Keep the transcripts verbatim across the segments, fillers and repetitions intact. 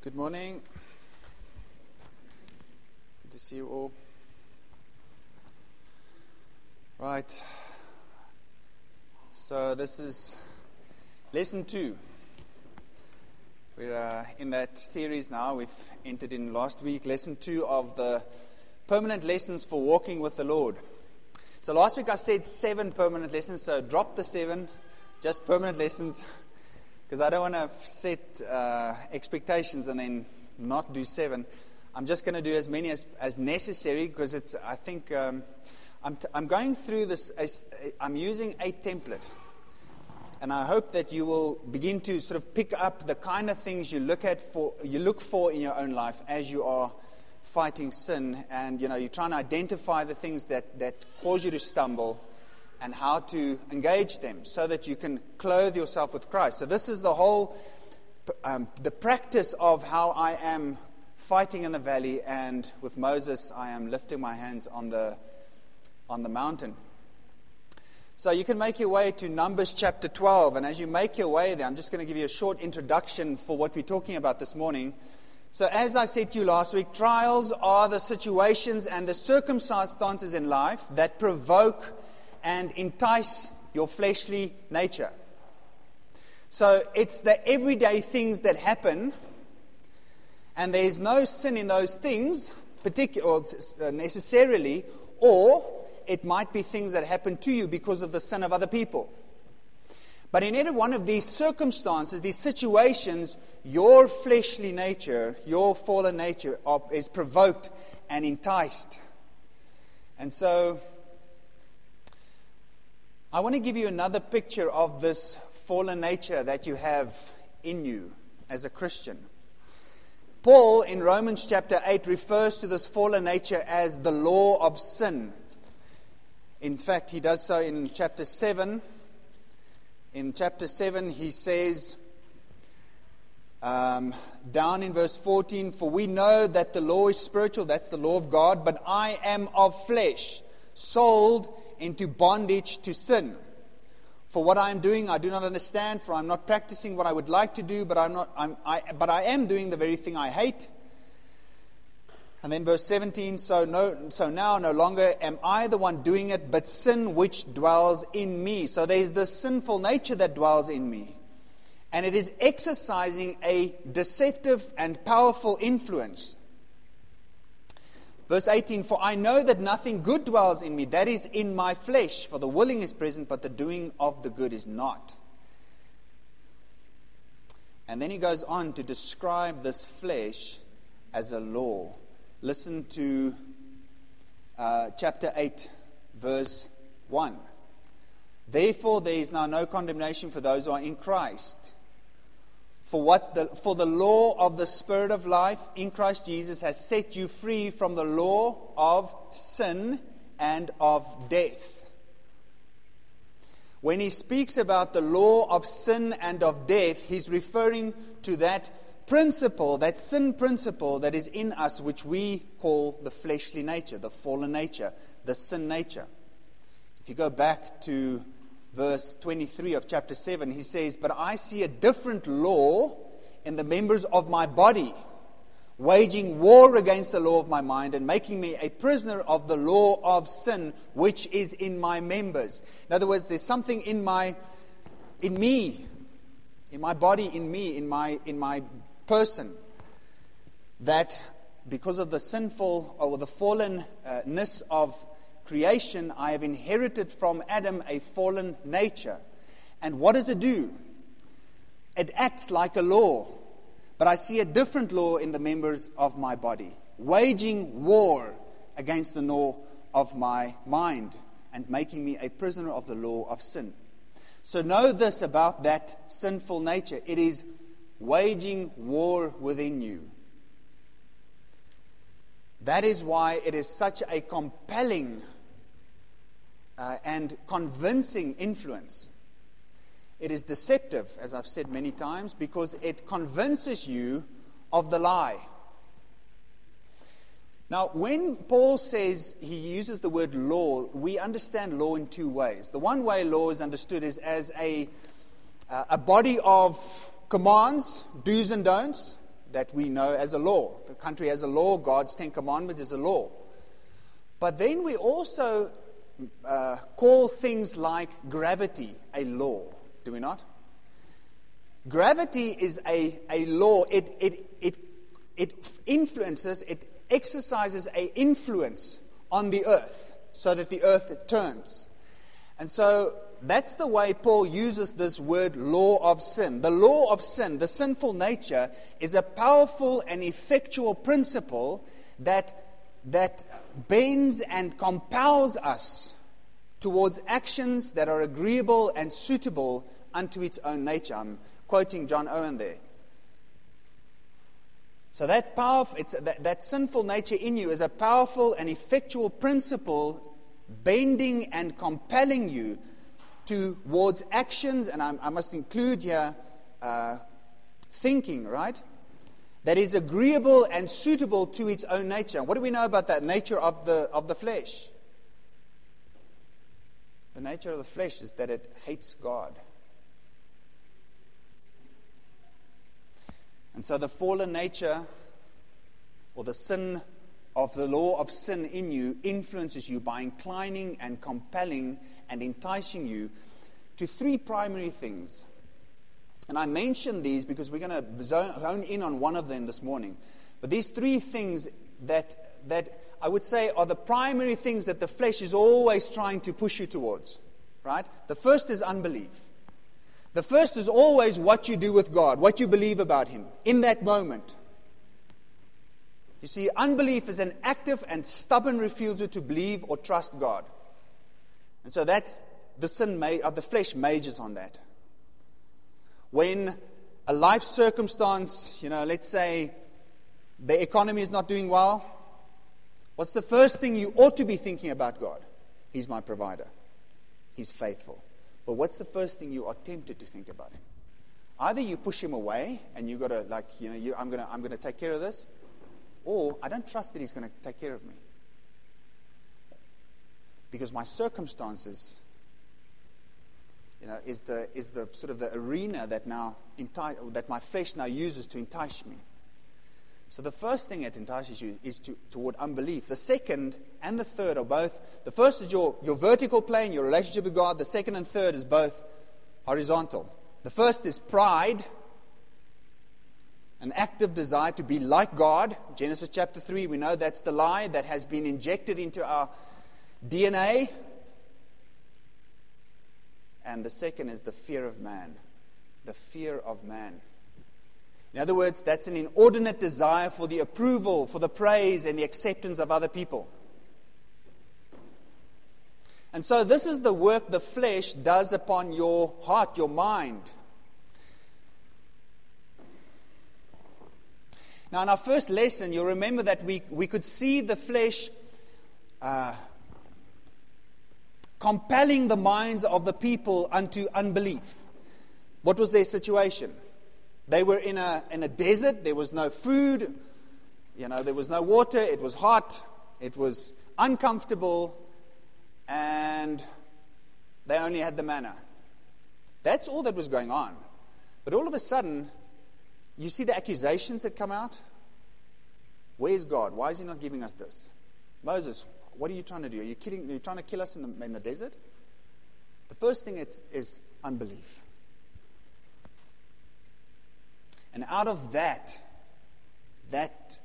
Good morning. Good to see you all. Right. So this is lesson two. We're uh, in that series now. We've entered in last week, lesson two of the permanent lessons for walking with the Lord. So last week I said seven permanent lessons, so drop the seven, just permanent lessons. Because I don't want to set uh, expectations and then not do seven. I'm just going to do as many as, as necessary because it's. I think um, I'm, t- I'm going through this. As, I'm using a template, and I hope that you will begin to sort of pick up the kind of things you look at for you look for in your own life as you are fighting sin, and you know you're trying to identify the things that that cause you to stumble, and how to engage them so that you can clothe yourself with Christ. So this is the whole, um, the practice of how I am fighting in the valley, and with Moses I am lifting my hands on the on the mountain. So you can make your way to Numbers chapter twelve, and as you make your way there, I'm just going to give you a short introduction for what we're talking about this morning. So as I said to you last week, trials are the situations and the circumstances in life that provoke and entice your fleshly nature. So it's the everyday things that happen, and there's no sin in those things, particularly necessarily, or it might be things that happen to you because of the sin of other people. But in any one of these circumstances, these situations, your fleshly nature, your fallen nature is provoked and enticed. And so I want to give you another picture of this fallen nature that you have in you as a Christian. Paul, in Romans chapter eight, refers to this fallen nature as the law of sin. In fact, he does so in chapter seven. In chapter seven, he says, um, down in verse fourteen, "For we know that the law is spiritual," that's the law of God, "but I am of flesh, sold into bondage to sin. For what I am doing, I do not understand, for I am not practicing what I would like to do, but I'm not. I'm, I, but I am doing the very thing I hate." And then verse seventeen, so, no, so now no longer am I the one doing it, but sin which dwells in me. So there's this sinful nature that dwells in me. And it is exercising a deceptive and powerful influence. Verse eighteen, "For I know that nothing good dwells in me, that is in my flesh. For the willing is present, but the doing of the good is not." And then he goes on to describe this flesh as a law. Listen to uh, chapter eight, verse one. "Therefore there is now no condemnation for those who are in Christ. For what the, for the law of the Spirit of life in Christ Jesus has set you free from the law of sin and of death." When he speaks about the law of sin and of death, he's referring to that principle, that sin principle that is in us, which we call the fleshly nature, the fallen nature, the sin nature. If you go back to verse twenty-three of chapter seven, he says, "But I see a different law in the members of my body, waging war against the law of my mind and making me a prisoner of the law of sin, which is in my members." In other words, there's something in my, in me, in my body, in me, in my, in my person, that because of the sinful or the fallenness of creation, I have inherited from Adam a fallen nature. And what does it do? It acts like a law. But I see a different law in the members of my body, waging war against the law of my mind and making me a prisoner of the law of sin. So know this about that sinful nature. It is waging war within you. That is why it is such a compelling Uh, and convincing influence. It is deceptive, as I've said many times, because it convinces you of the lie. Now, when Paul says he uses the word law, we understand law in two ways. The one way law is understood is as a, uh, a body of commands, do's and don'ts, that we know as a law. The country has a law. God's Ten Commandments is a law. But then we also uh, call things like gravity a law, do we not? Gravity is a, a law. It, it, it, it influences, it exercises an influence on the earth so that the earth turns. And so that's the way Paul uses this word law of sin. The law of sin, the sinful nature, is a powerful and effectual principle that, that bends and compels us towards actions that are agreeable and suitable unto its own nature. I'm quoting John Owen there. So that powerful, it's, that, that sinful nature in you is a powerful and effectual principle bending and compelling you towards actions, and I, I must include here uh, thinking, right? That is agreeable and suitable to its own nature. What do we know about that nature of the of the flesh? The nature of the flesh is that it hates God. And so the fallen nature, or the sin of the law of sin in you, influences you by inclining and compelling and enticing you to three primary things. And I mention these because we're going to zone in on one of them this morning. But these three things that that I would say are the primary things that the flesh is always trying to push you towards. Right? The first is unbelief. The first is always what you do with God, what you believe about Him in that moment. You see, unbelief is an active and stubborn refusal to believe or trust God. And so that's the sin of the flesh majors on that. When a life circumstance, you know, let's say the economy is not doing well, what's the first thing you ought to be thinking about God? He's my provider. He's faithful. But what's the first thing you are tempted to think about Him? Either you push Him away and you got to, like, you know, you, I'm going to I'm going to take care of this, or I don't trust that He's going to take care of me. Because my circumstances, you know, is the is the sort of the arena that now enti- that my flesh now uses to entice me. So the first thing that entices you is to, toward unbelief. The second and the third are both, the first is your, your vertical plane, your relationship with God. The second and third is both horizontal. The first is pride, an active desire to be like God. Genesis chapter three, we know that's the lie that has been injected into our D N A. And the second is the fear of man. The fear of man. In other words, that's an inordinate desire for the approval, for the praise and the acceptance of other people. And so this is the work the flesh does upon your heart, your mind. Now, in our first lesson, you'll remember that we, we could see the flesh uh, compelling the minds of the people unto unbelief. What was their situation? They were in a in a desert. There was no food. You know, there was no water. It was hot. It was uncomfortable. And they only had the manna. That's all that was going on. But all of a sudden, you see the accusations that come out. Where's God? Why is He not giving us this? Moses, what are you trying to do? Are you kidding? Are you trying to kill us in the, in the desert? The first thing is, is unbelief. And out of that, that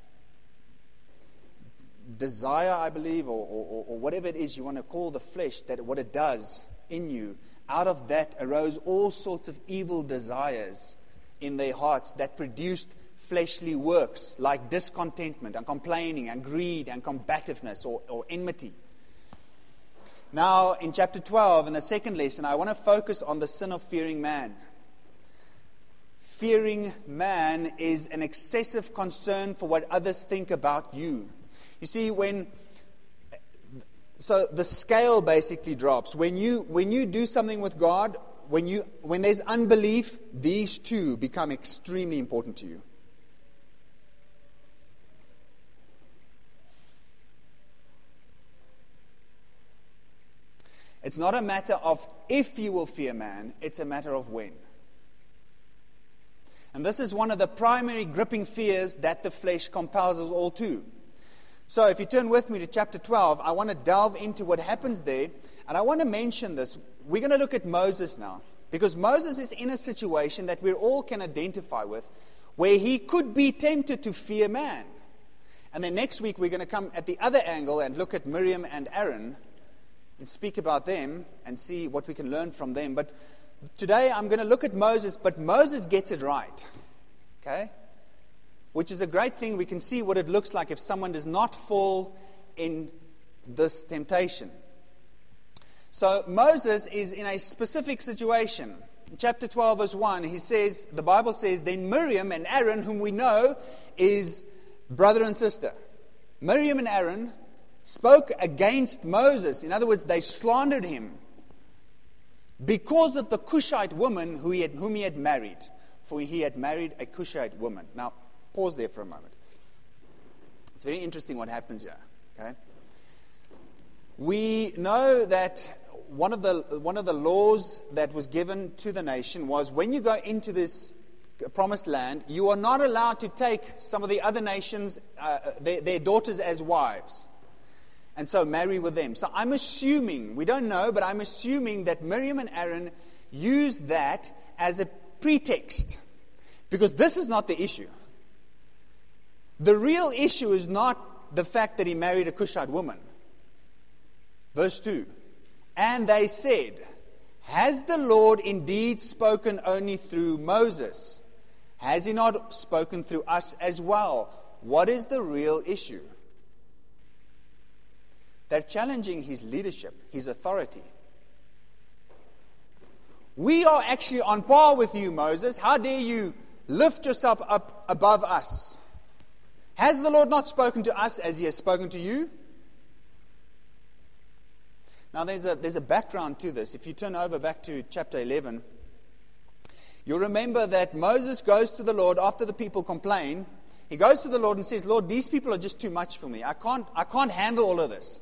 desire, I believe, or, or, or whatever it is you want to call the flesh, that what it does in you, out of that arose all sorts of evil desires in their hearts that produced fleshly works like discontentment and complaining and greed and combativeness or, or enmity. Now, in chapter twelve, in the second lesson, I want to focus on the sin of fearing man. Fearing man is an excessive concern for what others think about you. You see, when so the scale basically drops. When you when you do something with God, when you when there's unbelief, these two become extremely important to you. It's not a matter of if you will fear man, it's a matter of when. And this is one of the primary gripping fears that the flesh compels us all to. So if you turn with me to chapter twelve, I want to delve into what happens there. And I want to mention this. We're going to look at Moses now. Because Moses is in a situation that we all can identify with, where he could be tempted to fear man. And then next week we're going to come at the other angle and look at Miriam and Aaron and speak about them and see what we can learn from them. But today I'm going to look at Moses, but Moses gets it right. Okay? Which is a great thing. We can see what it looks like if someone does not fall in this temptation. So Moses is in a specific situation. In chapter twelve, verse one, he says, the Bible says, then Miriam and Aaron, whom we know is brother and sister. Miriam and Aaron spoke against Moses. In other words, they slandered him because of the Cushite woman who he had, whom he had married. For he had married a Cushite woman. Now, pause there for a moment. It's very interesting what happens here. Okay? We know that one of the one of the laws that was given to the nation was when you go into this promised land, you are not allowed to take some of the other nations, uh, their, their daughters as wives. And so marry with them. So I'm assuming, we don't know, but I'm assuming that Miriam and Aaron used that as a pretext. Because this is not the issue. The real issue is not the fact that he married a Cushite woman. Verse two. And they said, has the Lord indeed spoken only through Moses? Has he not spoken through us as well? What is the real issue? They're challenging his leadership, his authority. We are actually on par with you, Moses. How dare you lift yourself up above us? Has the Lord not spoken to us as he has spoken to you? Now, there's a, there's a background to this. If you turn over back to chapter eleven, you'll remember that Moses goes to the Lord after the people complain. He goes to the Lord and says, Lord, these people are just too much for me. I can't, I can't handle all of this.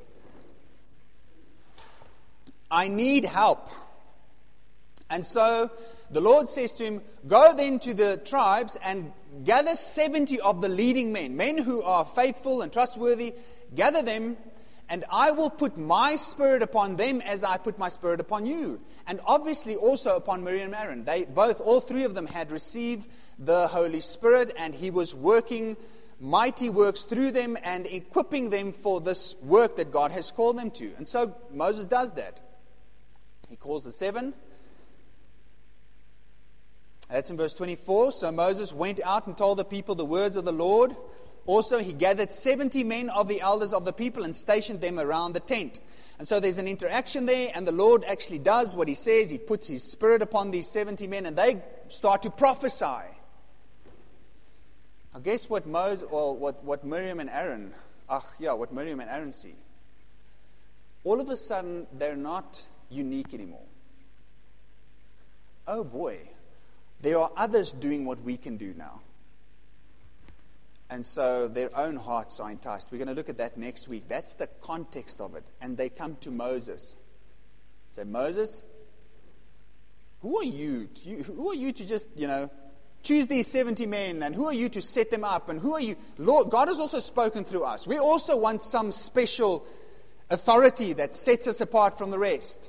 I need help. And so the Lord says to him, go then to the tribes and gather seventy of the leading men, men who are faithful and trustworthy. Gather them, and I will put my spirit upon them as I put my spirit upon you. And obviously also upon Miriam and Aaron. They both, all three of them had received the Holy Spirit, and he was working mighty works through them and equipping them for this work that God has called them to. And so Moses does that. He calls the seven. That's in verse twenty-four. So Moses went out and told the people the words of the Lord. Also, he gathered seventy men of the elders of the people and stationed them around the tent. And so there's an interaction there, and the Lord actually does what he says. He puts his spirit upon these seventy men, and they start to prophesy. I guess what Moses, or what, what Miriam and Aaron, ach, yeah, what Miriam and Aaron see. All of a sudden, they're not unique anymore. Oh boy, there are others doing what we can do now. And so their own hearts are enticed. We're going to look at that next week. That's the context of it. And they come to Moses. Say, Moses, who are you? you? Who are you to just, you know, choose these seventy men? And who are you to set them up? And who are you? Lord, God has also spoken through us. We also want some special authority that sets us apart from the rest.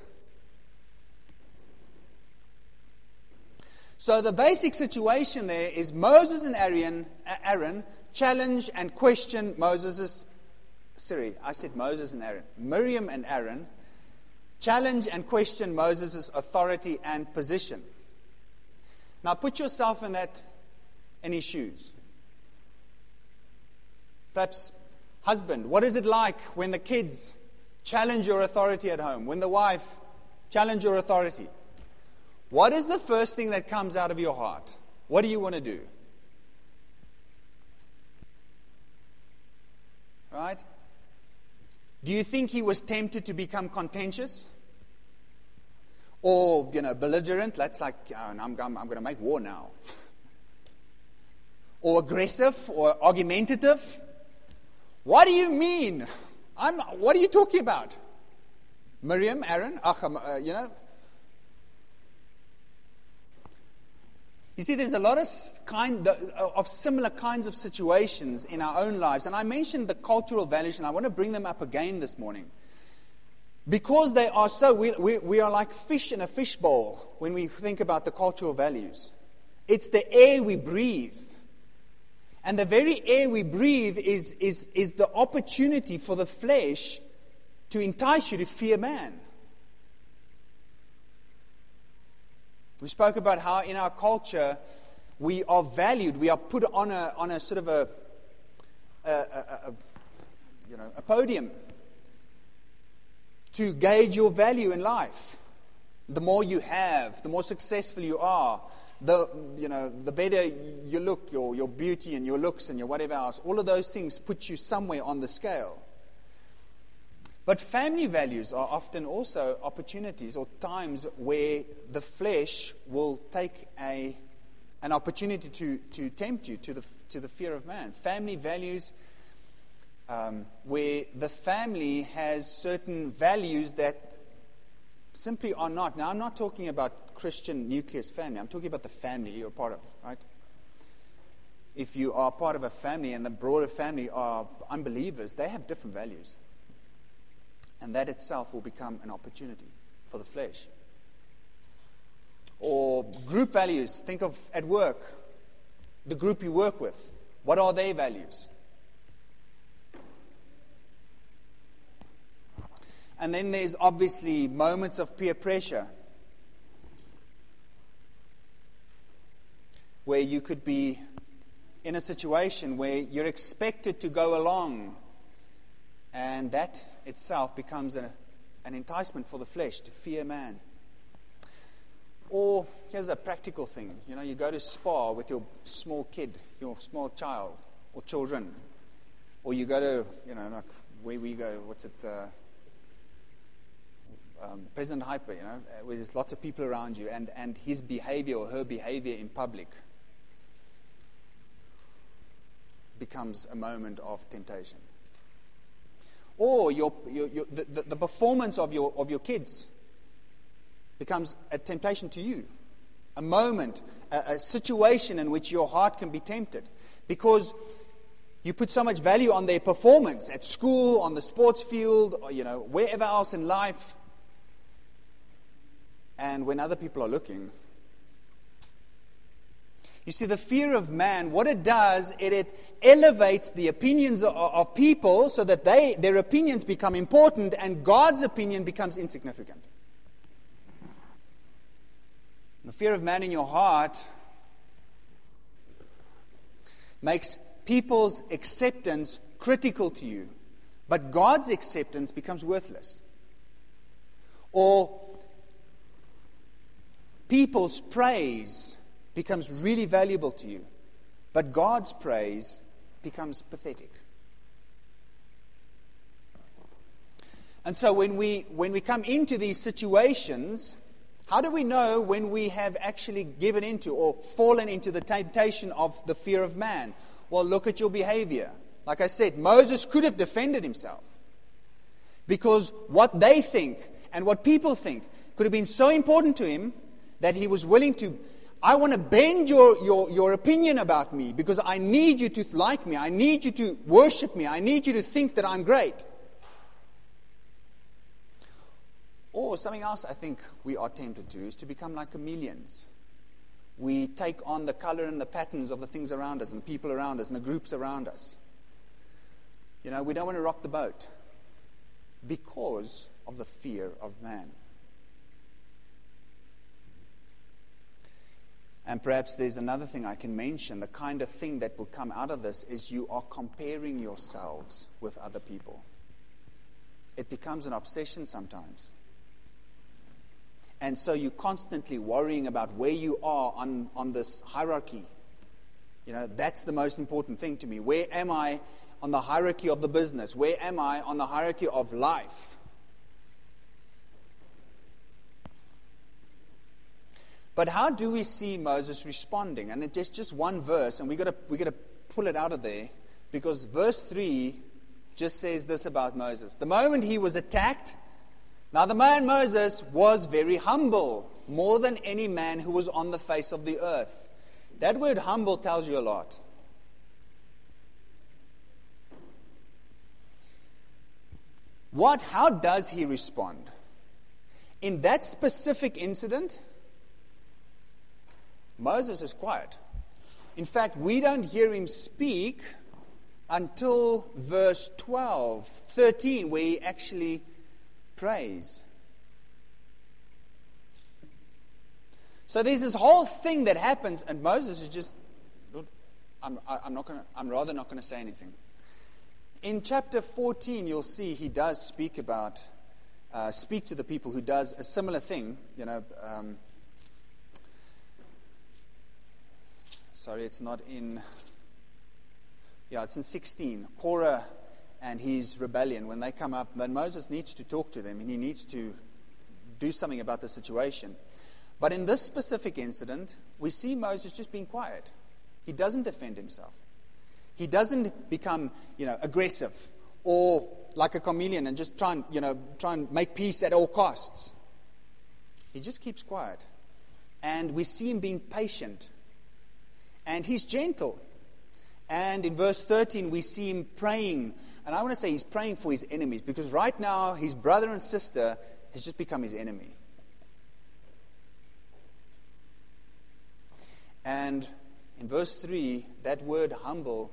So the basic situation there is Moses and Aaron, Aaron challenge and question Moses' sorry, I said Moses and Aaron. Miriam and Aaron challenge and question Moses' authority and position. Now put yourself in that in his shoes. Perhaps, husband, what is it like when the kids challenge your authority at home? When the wife challenge your authority? What is the first thing that comes out of your heart? What do you want to do? Right? Do you think he was tempted to become contentious? Or, you know, belligerent? That's like, oh, I'm, I'm, I'm going to make war now. Or aggressive? Or argumentative? What do you mean? I'm, what are you talking about? Miriam, Aaron, uh, you know. You You see, there's a lot of kind of similar kinds of situations in our own lives. And I mentioned the cultural values, and I want to bring them up again this morning. Because they are so, we, we, we are like fish in a fishbowl when we think about the cultural values. It's the air we breathe. And the very air we breathe is, is, is the opportunity for the flesh to entice you to fear man. We spoke about how in our culture we are valued, we are put on a on a sort of a, a, a, a you know a podium to gauge your value in life. The more you have, the more successful you are, the you know the better you look, your your beauty and your looks and your whatever else. All of those things put you somewhere on the scale. But family values are often also opportunities or times where the flesh will take a an opportunity to, to tempt you to the to the fear of man. Family values um, where the family has certain values that simply are not. Now, I'm not talking about Christian nucleus family. I'm talking about the family you're part of, right? If you are part of a family and the broader family are unbelievers, they have different values. And that itself will become an opportunity for the flesh. Or group values. Think of at work, the group you work with. What are their values? And then there's obviously moments of peer pressure, where you could be in a situation where you're expected to go along, and that itself becomes a, an enticement for the flesh to fear man. Or here's a practical thing. You know, you go to Spa with your small kid, your small child, or children. Or you go to, you know, like where we go, what's it, uh, um, President Hyper, you know, where there's lots of people around you, and, and his behavior or her behavior in public becomes a moment of temptation. Or your, your, your, the, the performance of your of your kids becomes a temptation to you. A moment, a, a situation in which your heart can be tempted. Because you put so much value on their performance at school, on the sports field, or, you know, wherever else in life. And when other people are looking, you see, the fear of man, what it does, it, it elevates the opinions of, of people so that they their opinions become important and God's opinion becomes insignificant. The fear of man in your heart makes people's acceptance critical to you, but God's acceptance becomes worthless. Or people's praise becomes really valuable to you, but God's praise becomes pathetic. And so when we when we come into these situations, how do we know when we have actually given into or fallen into the temptation of the fear of man? Well, look at your behavior. Like I said, Moses could have defended himself, because what they think and what people think could have been so important to him that he was willing to, I want to bend your, your, your opinion about me because I need you to like me. I need you to worship me. I need you to think that I'm great. Or something else I think we are tempted to is to become like chameleons. We take on the color and the patterns of the things around us and the people around us and the groups around us. You know, we don't want to rock the boat because of the fear of man. And perhaps there's another thing I can mention. The kind of thing that will come out of this is you are comparing yourselves with other people. It becomes an obsession sometimes. And so you're constantly worrying about where you are on, on this hierarchy. You know, that's the most important thing to me. Where am I on the hierarchy of the business? Where am I on the hierarchy of life? But how do we see Moses responding? And it's just, just one verse, and we've got to we got to pull it out of there, because verse three just says this about Moses. The moment he was attacked, now the man Moses was very humble, more than any man who was on the face of the earth. That word humble tells you a lot. What, how does he respond? In that specific incident, Moses is quiet. In fact, we don't hear him speak until verse twelve, thirteen, where he actually prays. So there's this whole thing that happens, and Moses is just, I'm, I'm not going to, I'm rather not going to say anything. In chapter fourteen, you'll see he does speak about, uh, speak to the people who does a similar thing. You know, um, sorry, it's not in, yeah, it's in sixteen. Korah and his rebellion, when they come up, then Moses needs to talk to them, and he needs to do something about the situation. But in this specific incident, we see Moses just being quiet. He doesn't defend himself. He doesn't become, you know, aggressive or like a chameleon and just try and, you know, try and make peace at all costs. He just keeps quiet. And we see him being patient. And he's gentle. And in verse thirteen, we see him praying. And I want to say he's praying for his enemies, because right now his brother and sister has just become his enemy. And in verse three, that word humble,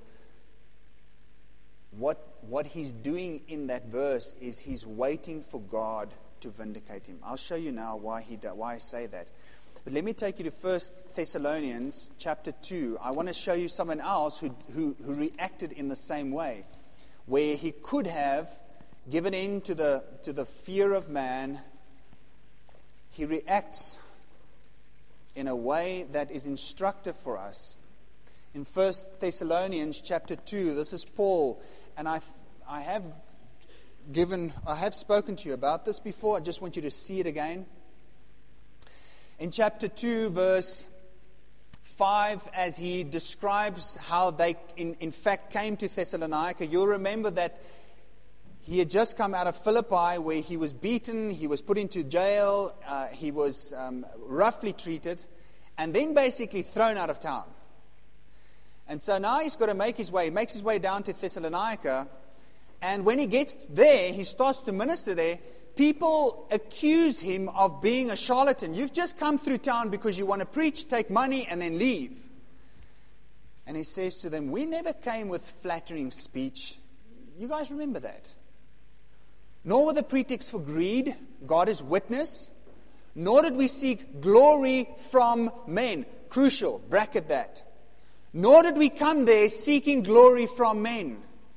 what, what he's doing in that verse is he's waiting for God to vindicate him. I'll show you now why he do, why I say that. But let me take you to First Thessalonians chapter two. I want to show you someone else who, who, who reacted in the same way, where he could have given in to the, to the fear of man. He reacts in a way that is instructive for us. In First Thessalonians chapter two, this is Paul, and I I have given I have spoken to you about this before. I just want you to see it again. In chapter two, verse five, as he describes how they in, in fact came to Thessalonica, you'll remember that he had just come out of Philippi, where he was beaten, he was put into jail, uh, he was um, roughly treated, and then basically thrown out of town. And so now he's got to make his way. He makes his way down to Thessalonica. And when he gets there, he starts to minister there. People accuse him of being a charlatan. You've just come through town because you want to preach, take money, and then leave. And he says to them, we never came with flattering speech. You guys remember that? Nor with a pretext for greed. God is witness. Nor did we seek glory from men. Crucial, bracket that. Nor did we come there seeking glory from men.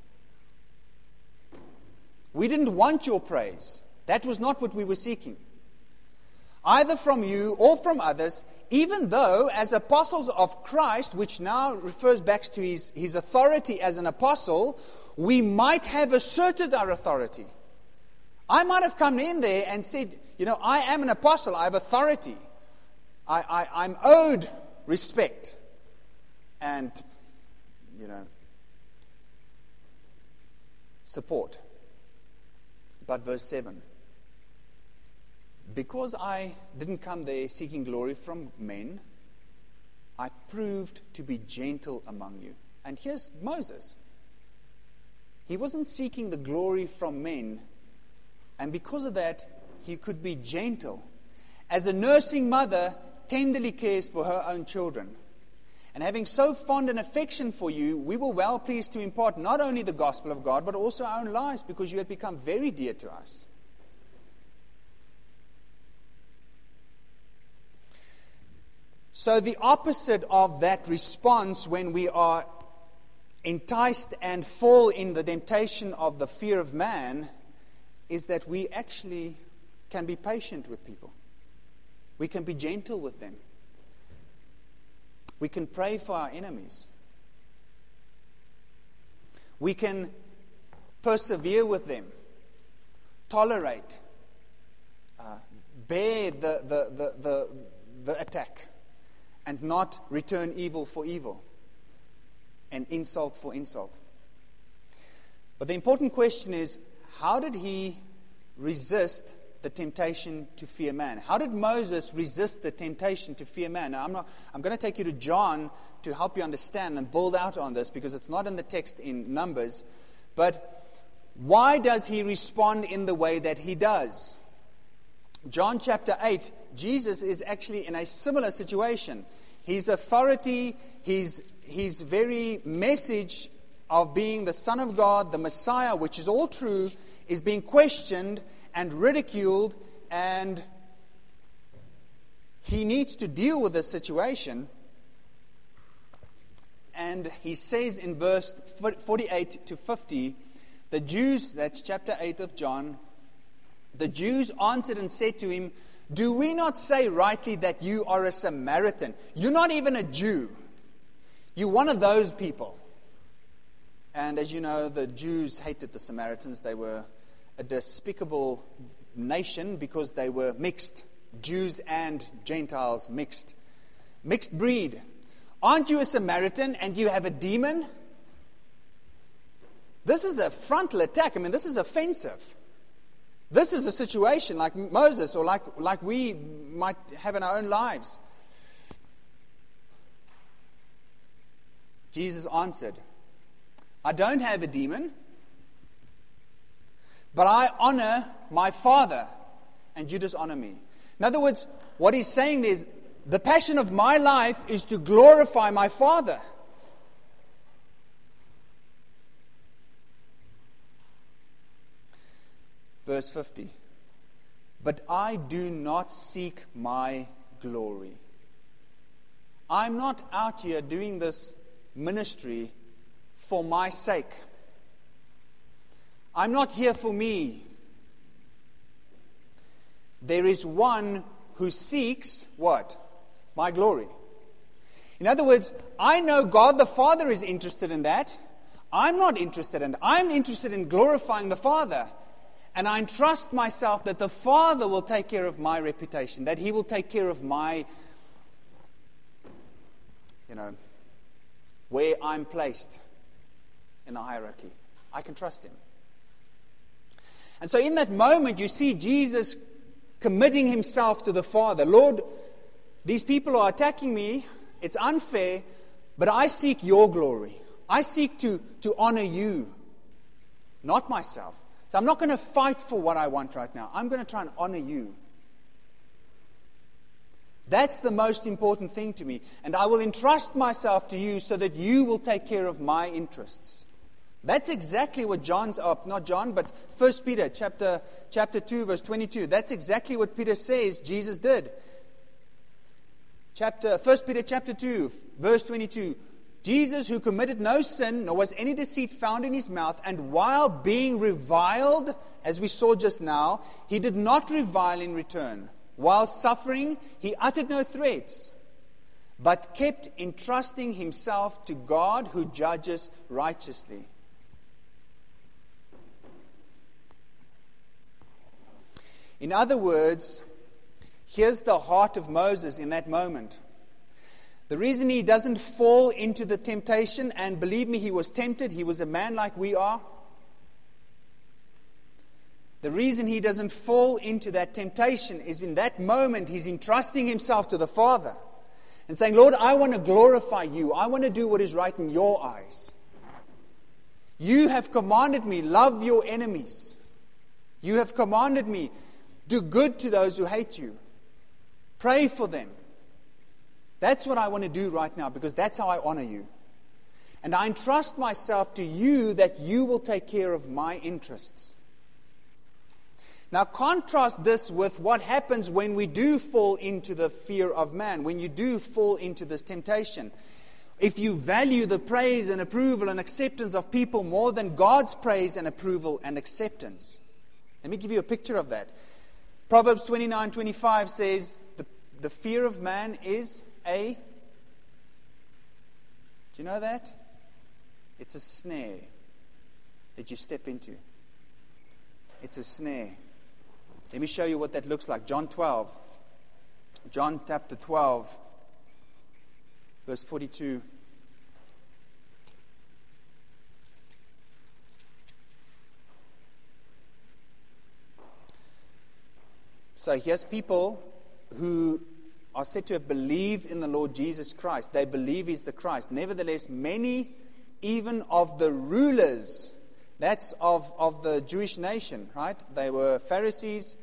We didn't want your praise. That was not what we were seeking. Either from you or from others, even though as apostles of Christ, which now refers back to his, his authority as an apostle, we might have asserted our authority. I might have come in there and said, you know, I am an apostle, I have authority. I, I, I'm owed respect. And, you know, support. But verse seven. Because I didn't come there seeking glory from men, I proved to be gentle among you. And here's Moses. He wasn't seeking the glory from men, and because of that, he could be gentle. As a nursing mother tenderly cares for her own children. And having so fond an affection for you, we were well pleased to impart not only the gospel of God, but also our own lives, because you had become very dear to us. So the opposite of that response when we are enticed and fall in the temptation of the fear of man is that we actually can be patient with people. We can be gentle with them. We can pray for our enemies. We can persevere with them, tolerate, uh, bear the, the, the, the, the attack, and not return evil for evil and insult for insult. But the important question is, how did he resist the temptation to fear man? How did Moses resist the temptation to fear man? Now, I'm not, I'm going to take you to John to help you understand and build out on this, because it's not in the text in Numbers. But why does he respond in the way that he does? John chapter eight, Jesus is actually in a similar situation. His authority, his, his very message of being the Son of God, the Messiah, which is all true, is being questioned and ridiculed, and he needs to deal with this situation. And he says in verse forty-eight to fifty, the Jews, that's chapter eight of John, the Jews answered and said to him, "Do we not say rightly that you are a Samaritan? You're not even a Jew. You're one of those people." And as you know, the Jews hated the Samaritans. They were a despicable nation because they were mixed. Jews and Gentiles mixed. Mixed breed. Aren't you a Samaritan and you have a demon? This is a frontal attack. I mean, this is offensive. This is a situation like Moses, or like, like we might have in our own lives. Jesus answered, "I don't have a demon, but I honor my Father, and you dishonor me." In other words, what he's saying is, the passion of my life is to glorify my Father. Verse fifty. "But I do not seek my glory." I'm not out here doing this ministry for my sake. I'm not here for me. There is one who seeks what? My glory. In other words, I know God the Father is interested in that. I'm not interested in it. I'm interested in glorifying the Father. And I entrust myself that the Father will take care of my reputation, that He will take care of my, you know, where I'm placed in the hierarchy. I can trust Him. And so in that moment, you see Jesus committing Himself to the Father. Lord, these people are attacking me. It's unfair, but I seek your glory. I seek to, to honor you, not myself. So I'm not going to fight for what I want right now. I'm going to try and honor you. That's the most important thing to me. And I will entrust myself to you so that you will take care of my interests. That's exactly what John's up, not John, but First Peter chapter, chapter two, verse twenty-two. That's exactly what Peter says Jesus did. Chapter First Peter chapter two, verse twenty-two. Jesus, who committed no sin, nor was any deceit found in his mouth, and while being reviled, as we saw just now, he did not revile in return. While suffering, he uttered no threats, but kept entrusting himself to God who judges righteously. In other words, here's the heart of Moses in that moment. The reason he doesn't fall into the temptation, and believe me, he was tempted, he was a man like we are. The reason he doesn't fall into that temptation is in that moment he's entrusting himself to the Father and saying, Lord, I want to glorify you. I want to do what is right in your eyes. You have commanded me, love your enemies. You have commanded me, do good to those who hate you. Pray for them. That's what I want to do right now, because that's how I honor you. And I entrust myself to you that you will take care of my interests. Now contrast this with what happens when we do fall into the fear of man, when you do fall into this temptation. If you value the praise and approval and acceptance of people more than God's praise and approval and acceptance. Let me give you a picture of that. Proverbs twenty-nine twenty-five says, the, the fear of man is a, do you know that? It's a snare that you step into. It's a snare. Let me show you what that looks like. John twelve. John chapter twelve, verse forty-two. So here's people who are said to have believed in the Lord Jesus Christ. They believe He's the Christ. Nevertheless, many even of the rulers, that's of, of the Jewish nation, right? They were Pharisees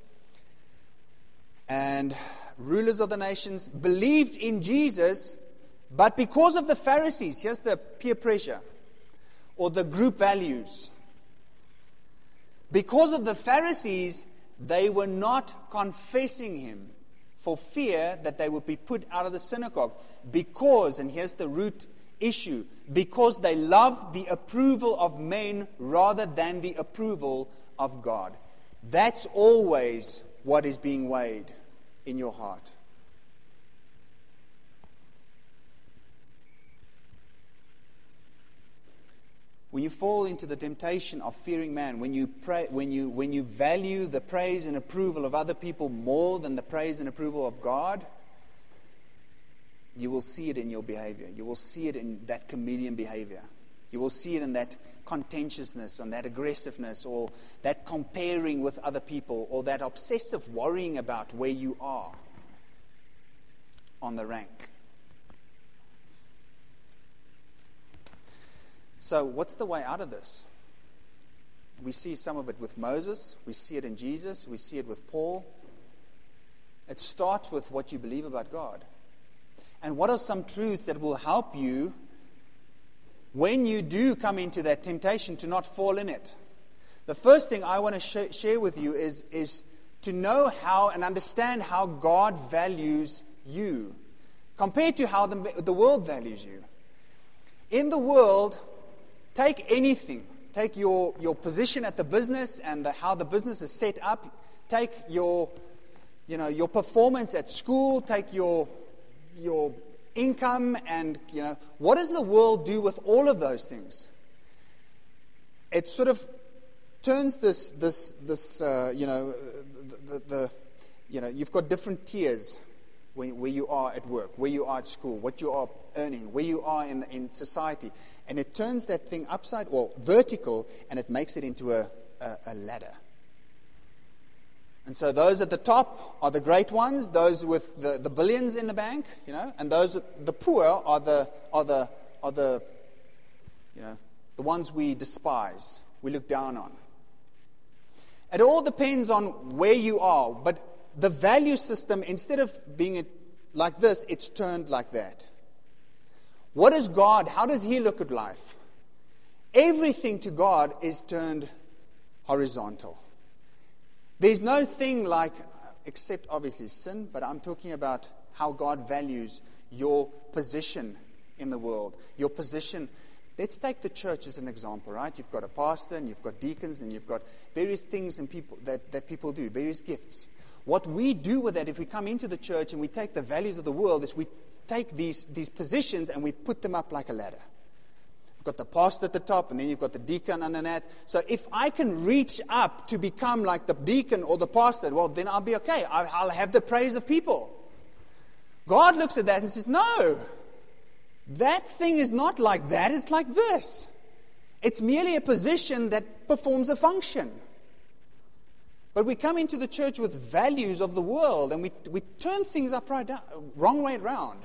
and rulers of the nations, believed in Jesus, but because of the Pharisees, here's the peer pressure, or the group values. Because of the Pharisees, they were not confessing Him for fear that they would be put out of the synagogue. Because, and here's the root issue, because they loved the approval of men rather than the approval of God. That's always what is being weighed in your heart. When you fall into the temptation of fearing man, when you pray, when you when you value the praise and approval of other people more than the praise and approval of God, you will see it in your behavior. You will see it in that chameleon behavior. You will see it in that contentiousness and that aggressiveness, or that comparing with other people, or that obsessive worrying about where you are on the rank. So what's the way out of this? We see some of it with Moses. We see it in Jesus. We see it with Paul. It starts with what you believe about God. And what are some truths that will help you when you do come into that temptation to not fall in it? The first thing I want to sh- share with you is, is to know how and understand how God values you compared to how the, the world values you. In the world, take anything. Take your, your position at the business and the, how the business is set up. Take your, you know, your performance at school. Take your your income, and you know, what does the world do with all of those things? It sort of turns this this this uh, you know the, the, the you know you've got different tiers where, where you are at work, where you are at school, what you are earning, where you are in in society, and it turns that thing upside or vertical, and it makes it into a, a, a ladder. And so those at the top are the great ones, those with the, the billions in the bank, you know, and those the poor are the are the are the you know the ones we despise, we look down on. It all depends on where you are, but the value system, instead of being like this, it's turned like that. What is God? How does He look at life? Everything to God is turned horizontal. There's no thing like, except obviously sin, but I'm talking about how God values your position in the world, your position. Let's take the church as an example, right? You've got a pastor, and you've got deacons, and you've got various things and people that, that people do, various gifts. What we do with that, if we come into the church and we take the values of the world, is we take these, these positions and we put them up like a ladder. You've got the pastor at the top, and then you've got the deacon under that. So if I can reach up to become like the deacon or the pastor, well, then I'll be okay. I'll, I'll have the praise of people. God looks at that and says, no, that thing is not like that. It's like this. It's merely a position that performs a function. But we come into the church with values of the world, and we, we turn things upside down, wrong way around.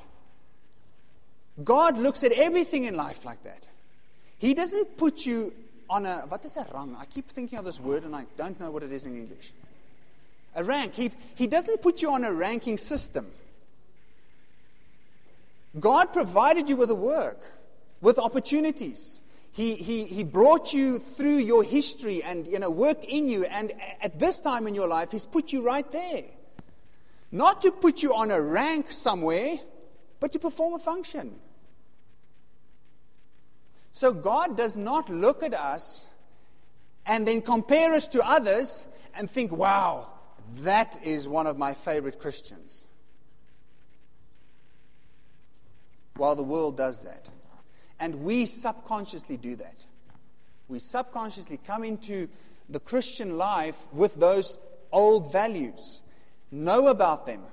God looks at everything in life like that. He doesn't put you on a, what is a rang? I keep thinking of this word and I don't know what it is in English. A rank. He, he doesn't put you on a ranking system. God provided you with a work, with opportunities. He, he, he brought you through your history and, you know, worked in you. And at this time in your life, He's put you right there. Not to put you on a rank somewhere, but to perform a function. So God does not look at us and then compare us to others and think, wow, that is one of my favorite Christians. While the world does that. And we subconsciously do that. We subconsciously come into the Christian life with those old values. Know about them.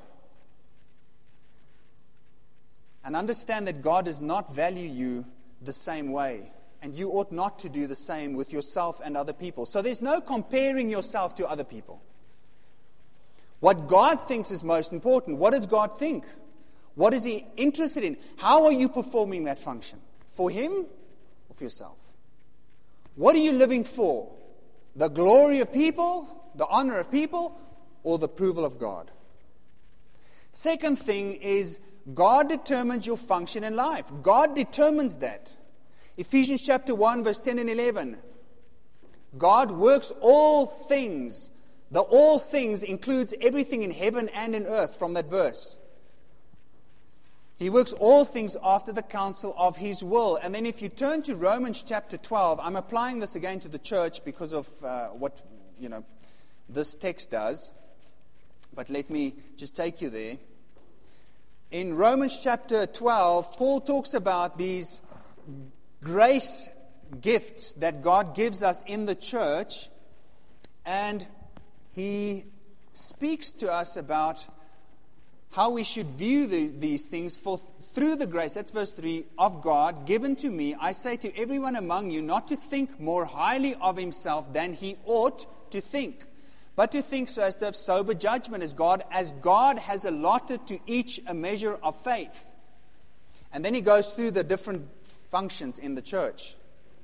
And understand that God does not value you the same way. And you ought not to do the same with yourself and other people. So there's no comparing yourself to other people. What God thinks is most important. What does God think? What is He interested in? How are you performing that function? For Him or for yourself? What are you living for? The glory of people, the honor of people, or the approval of God? Second thing is God determines your function in life. God determines that. Ephesians chapter one, verse ten and eleven. God works all things. The all things includes everything in heaven and in earth from that verse. He works all things after the counsel of His will. And then if you turn to Romans chapter twelve, I'm applying this again to the church because of uh, what, you know, this text does. But let me just take you there. In Romans chapter twelve, Paul talks about these grace gifts that God gives us in the church. And he speaks to us about how we should view the, these things. For through the grace, that's verse three, of God given to me, I say to everyone among you not to think more highly of himself than he ought to think, but to think so as to have sober judgment as God, as God has allotted to each a measure of faith. And then he goes through the different functions in the church.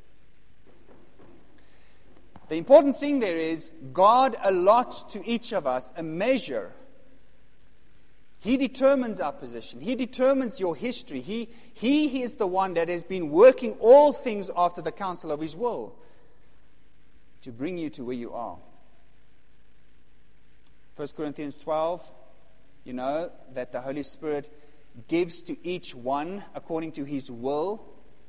The important thing there is God allots to each of us a measure. He determines our position. He determines your history. He, he is the one that has been working all things after the counsel of His will to bring you to where you are. First Corinthians twelve, you know that the Holy Spirit gives to each one according to His will.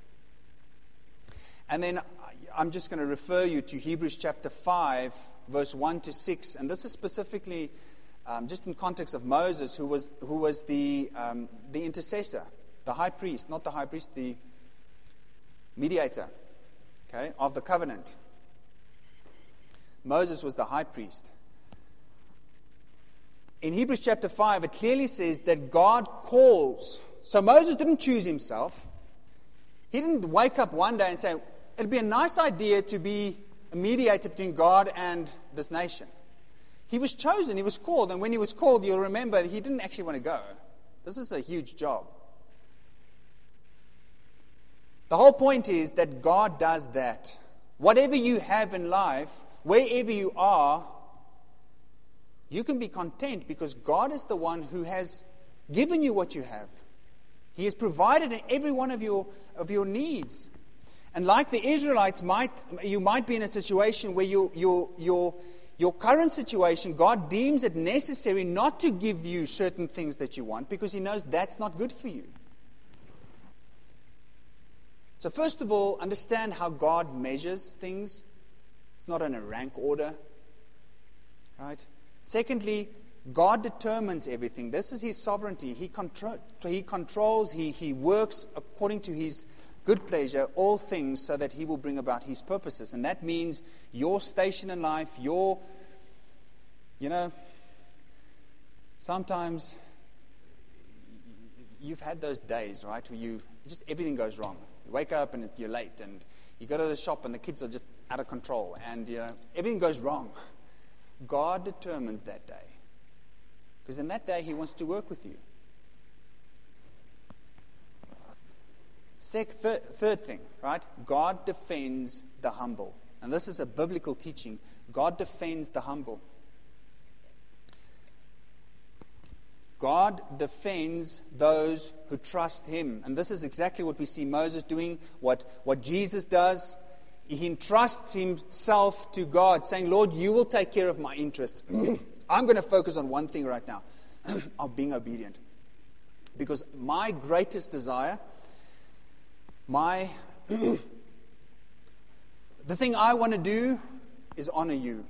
And then I'm just going to refer you to Hebrews chapter five, verse one to six. And this is specifically um, just in context of Moses, who was who was the um, the intercessor, the high priest, not the high priest, the mediator, okay, of the covenant. Moses was the high priest. In Hebrews chapter five, it clearly says that God calls. So Moses didn't choose himself. He didn't wake up one day and say, it'd be a nice idea to be a mediator between God and this nation. He was chosen, he was called, and when he was called, you'll remember he didn't actually want to go. This is a huge job. The whole point is that God does that. Whatever you have in life, wherever you are, you can be content because God is the one who has given you what you have. He has provided in every one of your of your needs. And like the Israelites, might you might be in a situation where you, your your your current situation, God deems it necessary not to give you certain things that you want because He knows that's not good for you. So first of all, understand how God measures things. It's not in a rank order, right? Secondly, God determines everything. This is His sovereignty. He, contro- he controls, he, he works according to His good pleasure, all things so that He will bring about His purposes. And that means your station in life, your, you know, sometimes you've had those days, right, where you, just everything goes wrong. You wake up and you're late and you go to the shop and the kids are just out of control and, you know, everything goes wrong. God determines that day. Because in that day, He wants to work with you. Sec, third, third thing, right? God defends the humble. And this is a biblical teaching. God defends the humble. God defends those who trust Him. And this is exactly what we see Moses doing, what, what Jesus does. He entrusts himself to God, saying, Lord, you will take care of my interests. I'm going to focus on one thing right now, of being obedient. Because my greatest desire, my the thing I want to do is honor you.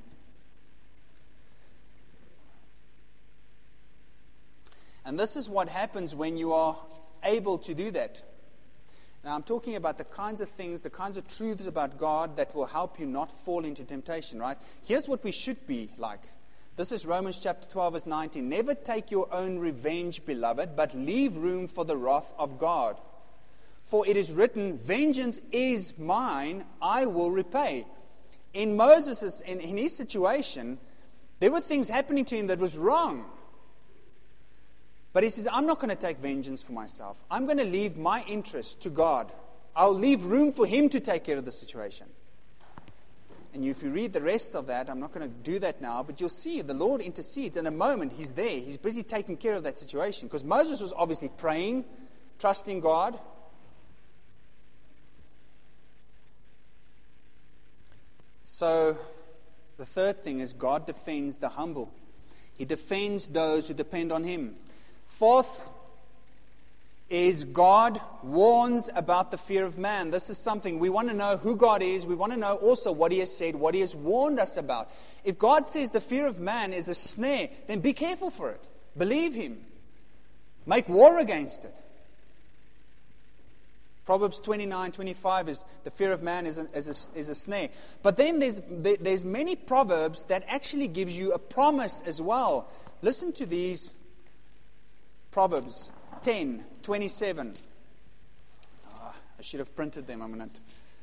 And this is what happens when you are able to do that. Now, I'm talking about the kinds of things, the kinds of truths about God that will help you not fall into temptation, right? Here's what we should be like. This is Romans chapter twelve, verse nineteen. Never take your own revenge, beloved, but leave room for the wrath of God. For it is written, vengeance is mine, I will repay. In Moses' in, in his situation, There were things happening to him that was wrong. But he says, I'm not going to take vengeance for myself. I'm going to leave my interest to God. I'll leave room for Him to take care of the situation. And if you read the rest of that, I'm not going to do that now, but you'll see the Lord intercedes. In a moment, He's there. He's busy taking care of that situation. Because Moses was obviously praying, trusting God. So, the third thing is God defends the humble. He defends those who depend on Him. Fourth is God warns about the fear of man. This is something we want to know who God is. We want to know also what He has said, what He has warned us about. If God says the fear of man is a snare, then be careful for it. Believe Him. Make war against it. Proverbs twenty-nine twenty-five is the fear of man is a, is a, is a snare. But then there's there, there's many proverbs that actually gives you a promise as well. Listen to these Proverbs ten twenty-seven. Oh, I should have printed them a minute.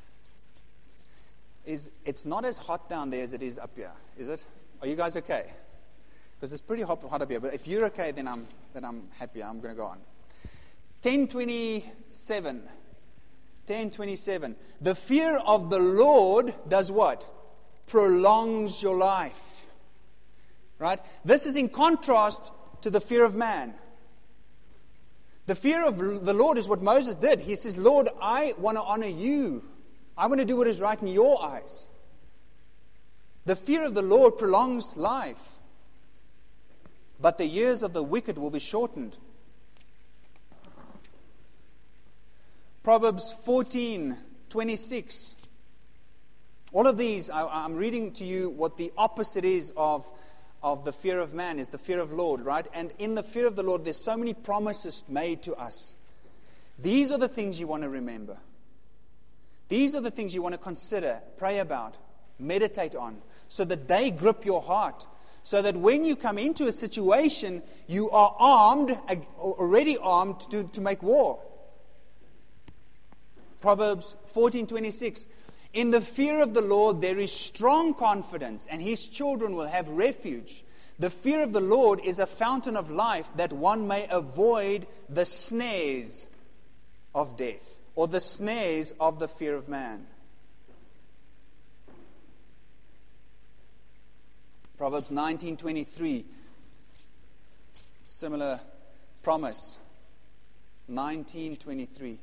Is it's not as hot down there as it is up here, is it? Are you guys okay? Because it's pretty hot, hot up here. But if you're okay, then I'm then I'm happy. I'm going to go on. ten twenty-seven. ten twenty-seven. The fear of the Lord does what? Prolongs your life. Right? This is in contrast to the fear of man. The fear of the Lord is what Moses did. He says, Lord, I want to honor you. I want to do what is right in your eyes. The fear of the Lord prolongs life. But the years of the wicked will be shortened. Proverbs fourteen twenty-six. All of these, I, I'm reading to you what the opposite is of of the fear of man, is the fear of Lord, right? And in the fear of the Lord, there's so many promises made to us. These are the things you want to remember. These are the things you want to consider, pray about, meditate on, so that they grip your heart. So that when you come into a situation, you are armed, already armed to, to make war. Proverbs fourteen twenty-six. In the fear of the Lord there is strong confidence, and His children will have refuge. The fear of the Lord is a fountain of life, that one may avoid the snares of death, or the snares of the fear of man. Proverbs nineteen twenty-three. Similar promise. nineteen twenty-three.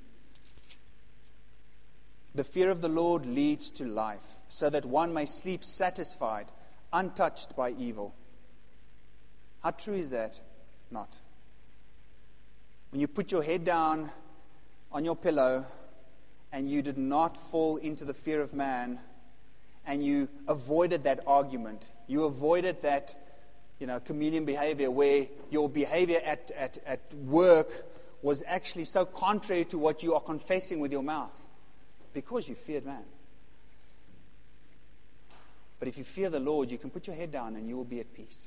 The fear of the Lord leads to life, so that one may sleep satisfied, untouched by evil. How true is that? Not. When you put your head down on your pillow and you did not fall into the fear of man, and you avoided that argument, you avoided that, you know, chameleon behavior where your behavior at, at, at work was actually so contrary to what you are confessing with your mouth. Because you feared man. But if you fear the Lord, you can put your head down and you will be at peace.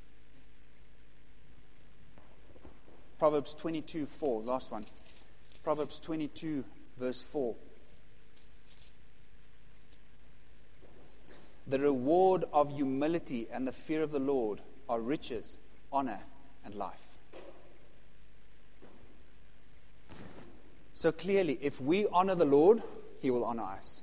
Proverbs twenty-two four, last one. Proverbs twenty-two, verse four. The reward of humility and the fear of the Lord are riches, honor, and life. So clearly, if we honor the Lord, He will honor us.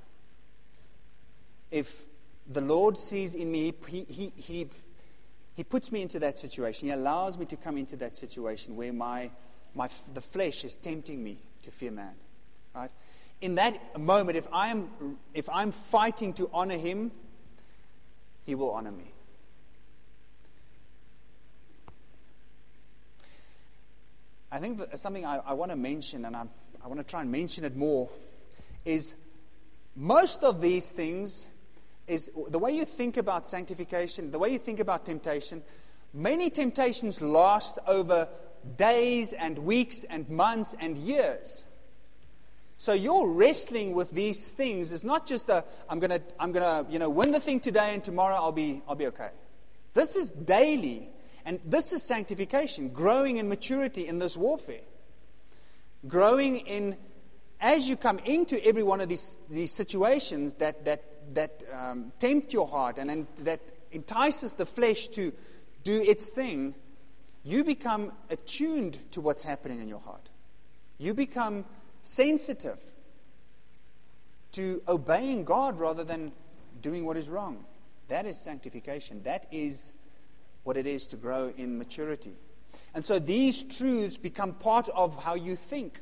If the Lord sees in me, he, he, he, he puts me into that situation. He allows me to come into that situation where my, my the flesh is tempting me to fear man. Right? In that moment, if I am if I'm fighting to honor Him, He will honor me. I think that something I, I want to mention, and I, I want to try and mention it more, is most of these things is the way you think about sanctification, the way you think about temptation. Many temptations last over days and weeks and months and years. So your wrestling with these things is not just a I'm gonna I'm gonna you know win the thing today and tomorrow I'll be I'll be okay. This is daily, and this is sanctification, growing in maturity in this warfare, growing in as you come into every one of these, these situations that, that, that um, tempt your heart and, and that entices the flesh to do its thing, you become attuned to what's happening in your heart. You become sensitive to obeying God rather than doing what is wrong. That is sanctification. That is what it is to grow in maturity. And so these truths become part of how you think.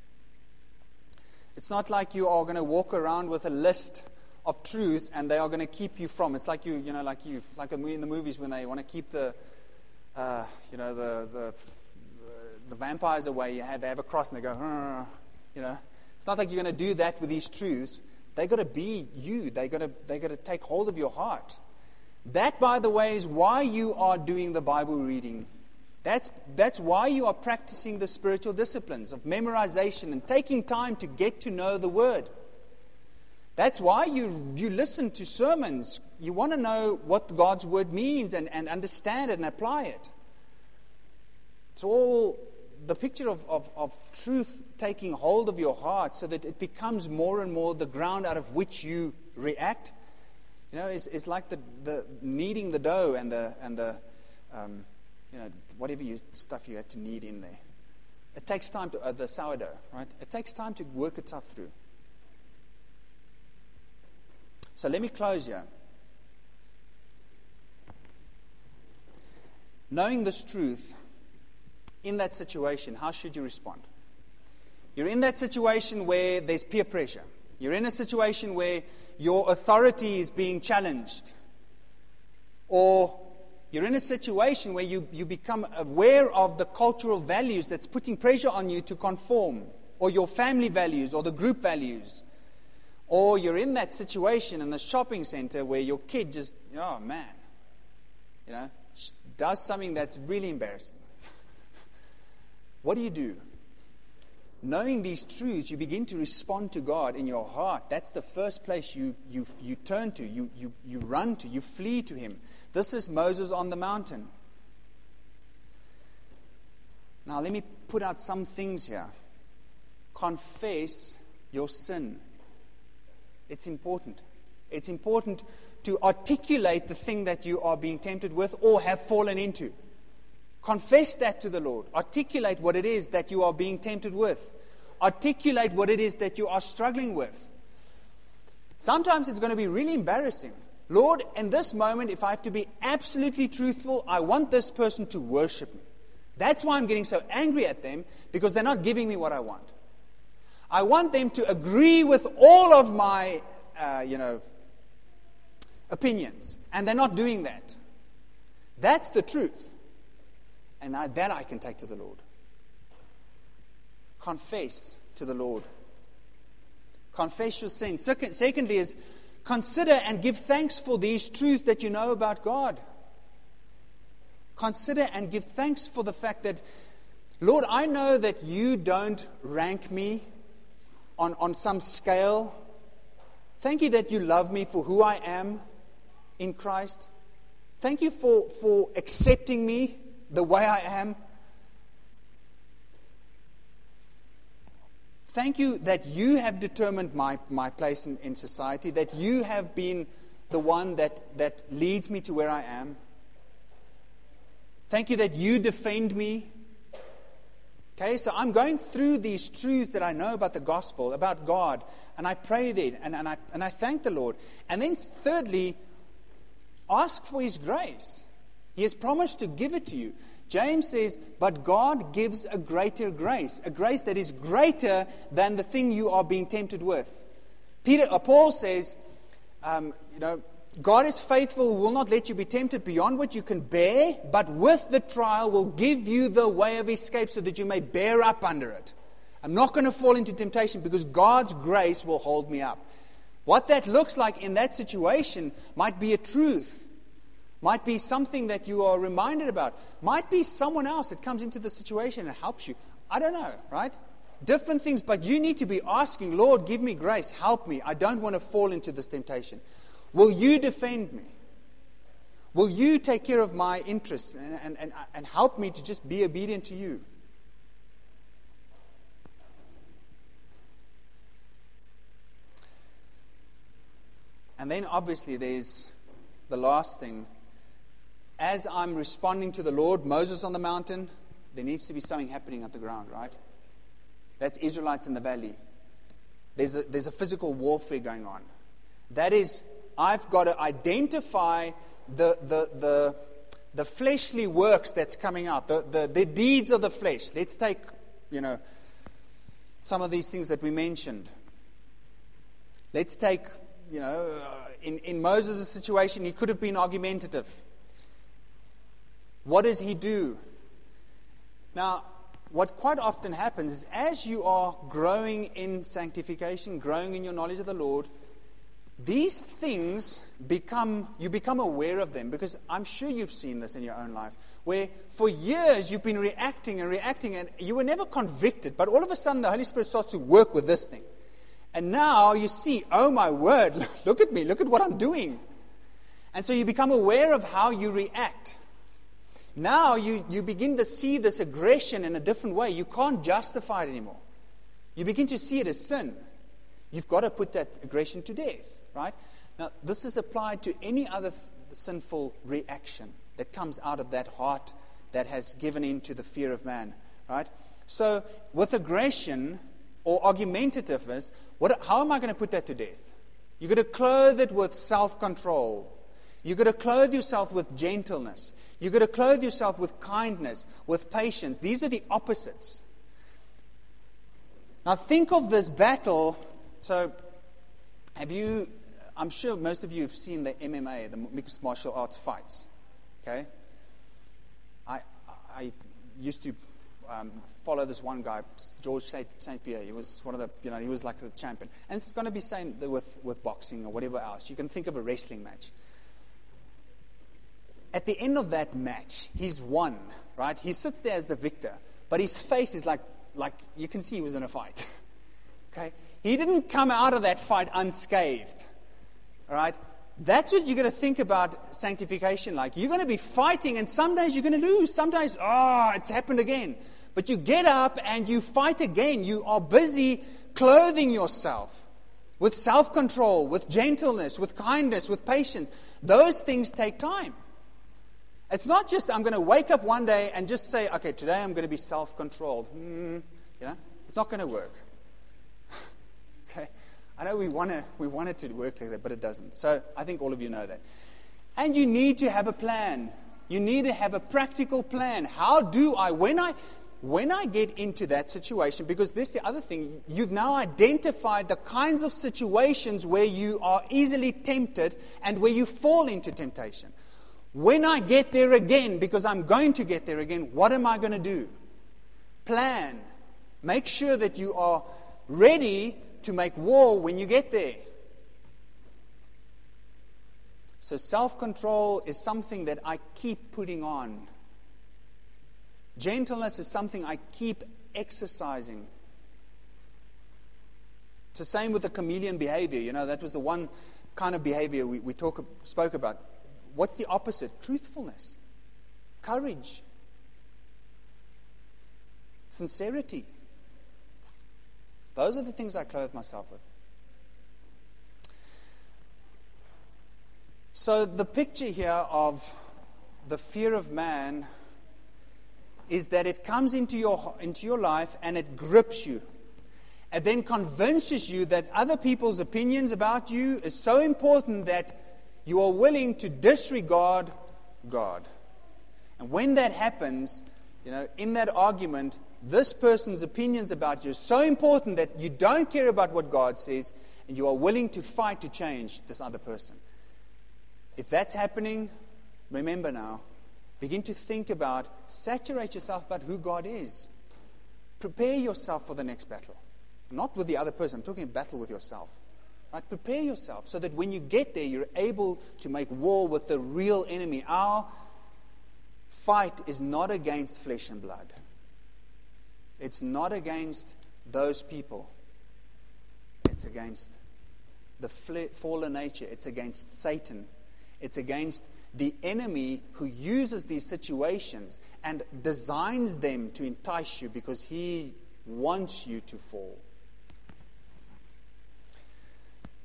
It's not like you are going to walk around with a list of truths and they are going to keep you from. It's like you, you know, like you, like in the movies when they want to keep the, uh, you know, the the the vampires away. You have, they have a cross and they go, Rrr, you know. It's not like you're going to do that with these truths. They got to be you. They got to they got to take hold of your heart. That, by the way, is why you are doing the Bible reading. That's, that's why you are practicing the spiritual disciplines of memorization and taking time to get to know the Word. That's why you, you listen to sermons. You want to know what God's Word means and, and understand it and apply it. It's all the picture of, of, of truth taking hold of your heart so that it becomes more and more the ground out of which you react. You know, it's, it's like the, the kneading the dough and the and the um, you know, whatever you, stuff you have to knead in there. It takes time to, uh, the sourdough, right? It takes time to work itself through. So let me close here. Knowing this truth, in that situation, how should you respond? You're in that situation where there's peer pressure. You're in a situation where your authority is being challenged. Or you're in a situation where you, you become aware of the cultural values that's putting pressure on you to conform, or your family values, or the group values. Or you're in that situation in the shopping center where your kid just, oh man, you know, does something that's really embarrassing. What do you do? Knowing these truths, you begin to respond to God in your heart. That's the first place you you you turn to, you you you run to, you flee to Him. This is Moses on the mountain. Now let me put out some things here. Confess your sin. It's important. It's important to articulate the thing that you are being tempted with or have fallen into. Confess that to the Lord. Articulate what it is that you are being tempted with. Articulate what it is that you are struggling with. Sometimes it's going to be really embarrassing. Lord, in this moment, if I have to be absolutely truthful, I want this person to worship me. That's why I'm getting so angry at them, because they're not giving me what I want. I want them to agree with all of my, uh, you know, opinions, and they're not doing that. That's the truth. And I, that I can take to the Lord. Confess to the Lord. Confess your sin. Second, secondly is consider and give thanks for these truths that you know about God. Consider and give thanks for the fact that, Lord, I know that you don't rank me on, on some scale. Thank you that you love me for who I am in Christ. Thank you for, for accepting me the way I am. Thank you that you have determined my, my place in, in society, that you have been the one that, that leads me to where I am. Thank you that you defend me. Okay, so I'm going through these truths that I know about the gospel, about God, and I pray then, and, and, I, and I thank the Lord. And then thirdly, ask for His grace. He has promised to give it to you. James says, but God gives a greater grace, a grace that is greater than the thing you are being tempted with. Peter, uh, Paul says, um, you know, God is faithful, will not let you be tempted beyond what you can bear, but with the trial will give you the way of escape so that you may bear up under it. I'm not going to fall into temptation because God's grace will hold me up. What that looks like in that situation might be a truth. Might be something that you are reminded about. Might be someone else that comes into the situation and helps you. I don't know, right? Different things, but you need to be asking, Lord, give me grace, help me. I don't want to fall into this temptation. Will you defend me? Will you take care of my interests and, and, and, and help me to just be obedient to you? And then obviously there's the last thing. As I'm responding to the Lord, Moses on the mountain, there needs to be something happening at the ground, right? That's Israelites in the valley. There's a, there's a physical warfare going on. That is, I've got to identify the the the, the fleshly works that's coming out, the, the, the deeds of the flesh. Let's take, you know, some of these things that we mentioned. Let's take, you know, uh, in, in Moses' situation, he could have been argumentative. What does he do? Now, what quite often happens is as you are growing in sanctification, growing in your knowledge of the Lord, these things become, you become aware of them, because I'm sure you've seen this in your own life, where for years you've been reacting and reacting and you were never convicted, but all of a sudden the Holy Spirit starts to work with this thing. And now you see, oh my word, look at me, look at what I'm doing. And so you become aware of how you react. Now you, you begin to see this aggression in a different way. You can't justify it anymore. You begin to see it as sin. You've got to put that aggression to death, right? Now, this is applied to any other th- sinful reaction that comes out of that heart that has given in to the fear of man, right? So, with aggression or argumentativeness, what, how am I going to put that to death? You've got to clothe it with self-control. You've got to clothe yourself with gentleness. You've got to clothe yourself with kindness, with patience. These are the opposites. Now think of this battle. So, have you, I'm sure most of you have seen the M M A, the mixed martial arts fights. Okay? I I used to um, follow this one guy, George Saint Pierre. He was one of the, you know, he was like the champion. And it's going to be same with, with boxing or whatever else. You can think of a wrestling match. At the end of that match, he's won, right? He sits there as the victor, but his face is like, like you can see he was in a fight. Okay? He didn't come out of that fight unscathed. All right? That's what you're going to think about sanctification like. You're going to be fighting, and some days you're going to lose. Sometimes, oh, it's happened again. But you get up and you fight again. You are busy clothing yourself with self-control, with gentleness, with kindness, with patience. Those things take time. It's not just I'm going to wake up one day and just say, okay, today I'm going to be self-controlled. Hmm, you know, it's not going to work. Okay, I know we want to we want it to work like that, but it doesn't. So I think all of you know that. And you need to have a plan. You need to have a practical plan. How do I when I when I get into that situation? Because this is the other thing. You've now identified the kinds of situations where you are easily tempted and where you fall into temptation. When I get there again, because I'm going to get there again, what am I going to do? Plan. Make sure that you are ready to make war when you get there. So self-control is something that I keep putting on. Gentleness is something I keep exercising. It's the same with the chameleon behavior. You know, that was the one kind of behavior we, we talk, spoke about. What's the opposite? Truthfulness, courage, sincerity. Those are the things I clothe myself with. So the picture here of the fear of man is that it comes into your into your life and it grips you. It then convinces you that other people's opinions about you is so important that you are willing to disregard God. And when that happens, you know, in that argument, this person's opinions about you is so important that you don't care about what God says, and you are willing to fight to change this other person. If that's happening, remember now, begin to think about, saturate yourself about who God is. Prepare yourself for the next battle. Not with the other person, I'm talking a battle with yourself. Right? Prepare yourself so that when you get there, you're able to make war with the real enemy. Our fight is not against flesh and blood. It's not against those people. It's against the fallen nature. It's against Satan. It's against the enemy who uses these situations and designs them to entice you because he wants you to fall.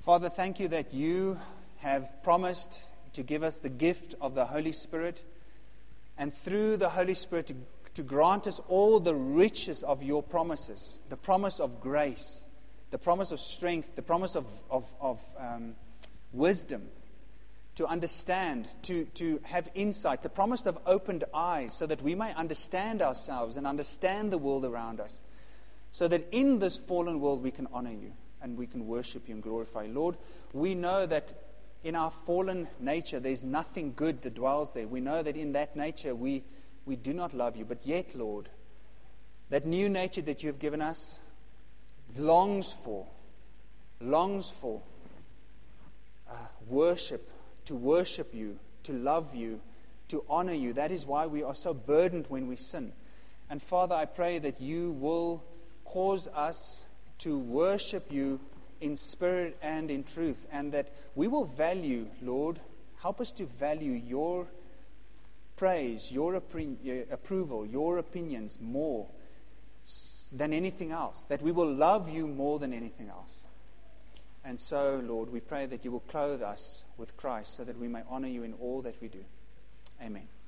Father, thank you that you have promised to give us the gift of the Holy Spirit, and through the Holy Spirit to, to grant us all the riches of your promises, the promise of grace, the promise of strength, the promise of, of, of um, wisdom, to understand, to, to have insight, the promise of opened eyes, so that we may understand ourselves and understand the world around us, so that in this fallen world we can honor you and we can worship you and glorify you. Lord, we know that in our fallen nature there's nothing good that dwells there. We know that in that nature we, we do not love you, but yet, Lord, that new nature that you have given us longs for, longs for uh, worship, to worship you, to love you, to honor you. That is why we are so burdened when we sin. And Father, I pray that you will cause us to worship you in spirit and in truth, and that we will value, Lord, help us to value your praise, your appre- approval, your opinions more than anything else, that we will love you more than anything else. And so, Lord, we pray that you will clothe us with Christ so that we may honor you in all that we do. Amen.